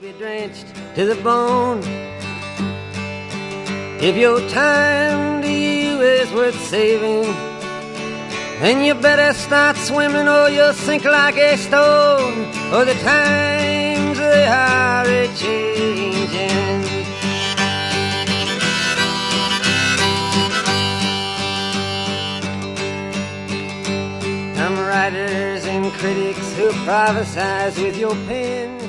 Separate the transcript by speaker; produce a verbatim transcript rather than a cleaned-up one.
Speaker 1: be drenched to the bone. If your time to you is worth saving, then you better start swimming or you'll sink like a stone. Or the times they are a-changing. Some writers and critics who prophesize with your pen.